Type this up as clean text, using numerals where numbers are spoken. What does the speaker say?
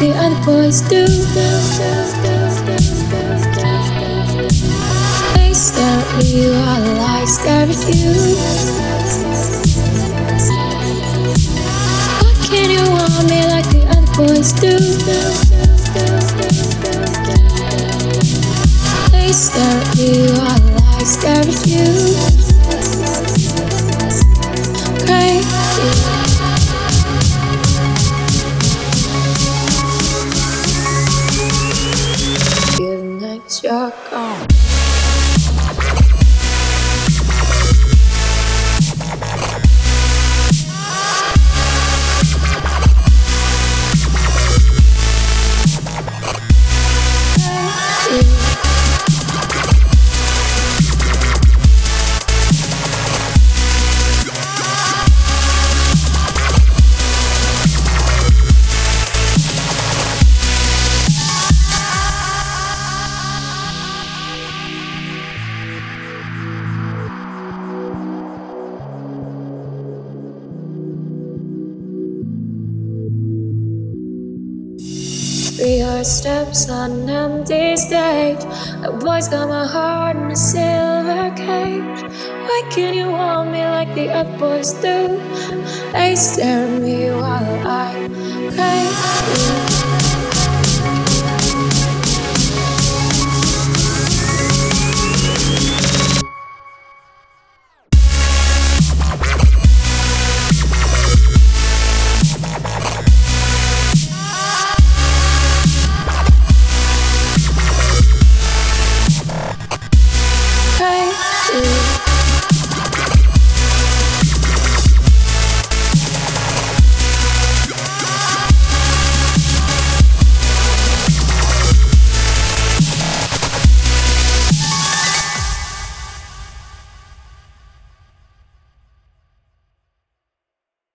the other boys do. They stare at me while I stare at you. Why can't you want me like the other boys do? They stare at me while I stare at you. Crazy. Feeling like you're gone. Rehearsed steps on an empty stage. The boys got my heart in a silver cage. Why can't you want me like the other boys do? They stare at me while I crazy. Crazy.